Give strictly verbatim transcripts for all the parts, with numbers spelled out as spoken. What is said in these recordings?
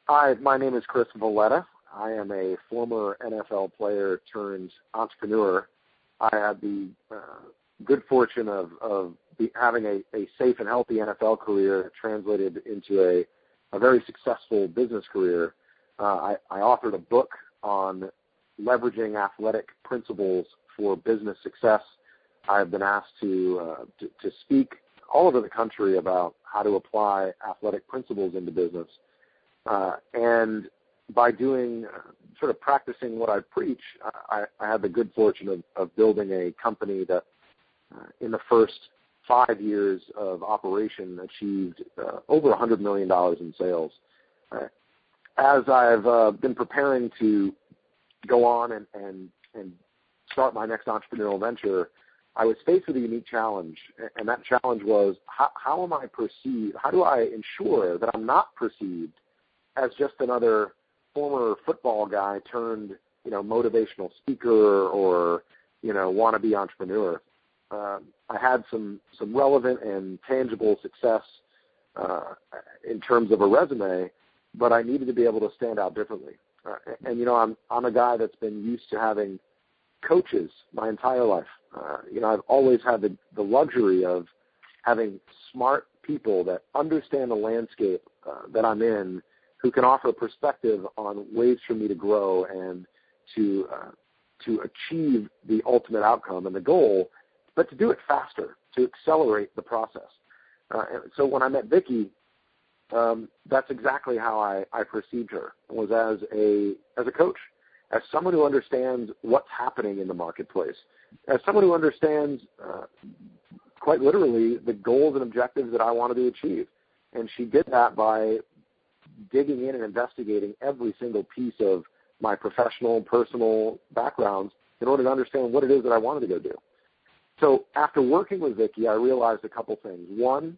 Hi, my name is Chris Valletta. I am a former N F L player turned entrepreneur. I had the uh, good fortune of, of be, having a, a safe and healthy N F L career that translated into a, a very successful business career. Uh, I, I authored a book on leveraging athletic principles for business success. I've been asked to, uh, to, to speak all over the country about how to apply athletic principles into business. Uh, and by doing, uh, sort of practicing what I preach, I, I had the good fortune of, of building a company that uh, in the first five years of operation achieved uh, over one hundred million dollars in sales. Uh, as I've uh, been preparing to go on and, and, and start my next entrepreneurial venture, I was faced with a unique challenge, and that challenge was how, how am I perceived, how do I ensure that I'm not perceived as just another former football guy turned, you know, motivational speaker or, you know, wannabe entrepreneur. Uh, I had some, some relevant and tangible success uh, in terms of a resume, but I needed to be able to stand out differently. Uh, and, you know, I'm, I'm a guy that's been used to having coaches my entire life. Uh, you know, I've always had the, the luxury of having smart people that understand the landscape uh, that I'm in, who can offer a perspective on ways for me to grow and to uh, to achieve the ultimate outcome and the goal, but to do it faster, to accelerate the process. Uh, and so when I met Vicki, um, that's exactly how I, I perceived her, was as a as a coach, as someone who understands what's happening in the marketplace, as someone who understands uh, quite literally the goals and objectives that I wanted to achieve. And she did that by digging in and investigating every single piece of my professional, personal backgrounds in order to understand what it is that I wanted to go do. So after working with Vicki, I realized a couple things. One,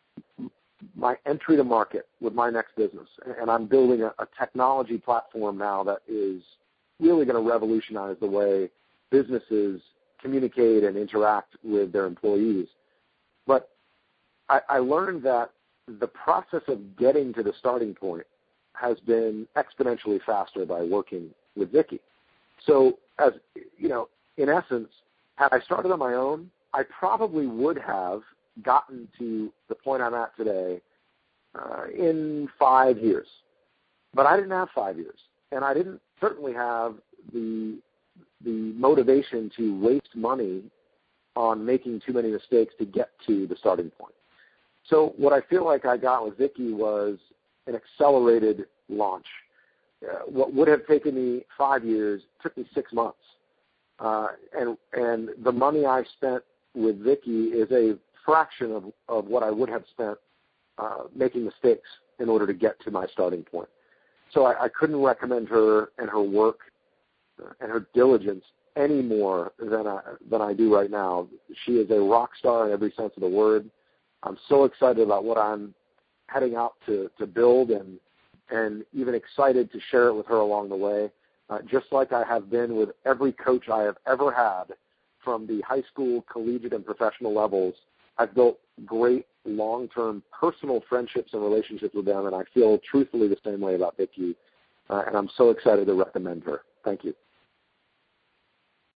my entry to market with my next business, and I'm building a, a technology platform now that is really going to revolutionize the way businesses communicate and interact with their employees. But I, I learned that the process of getting to the starting point has been exponentially faster by working with Vicki. So, as you know, in essence, had I started on my own, I probably would have gotten to the point I'm at today uh, in five years. But I didn't have five years, and I didn't certainly have the the motivation to waste money on making too many mistakes to get to the starting point. So what I feel like I got with Vicki was an accelerated launch. Uh, what would have taken me five years took me six months. Uh, and and the money I spent with Vicki is a fraction of, of what I would have spent uh, making mistakes in order to get to my starting point. So I, I couldn't recommend her and her work and her diligence any more than I, than I do right now. She is a rock star in every sense of the word. I'm so excited about what I'm heading out to, to build and and even excited to share it with her along the way, uh, just like I have been with every coach I have ever had from the high school, collegiate, and professional levels. I've built great long-term personal friendships and relationships with them, and I feel truthfully the same way about Vicki, uh, and I'm so excited to recommend her. Thank you.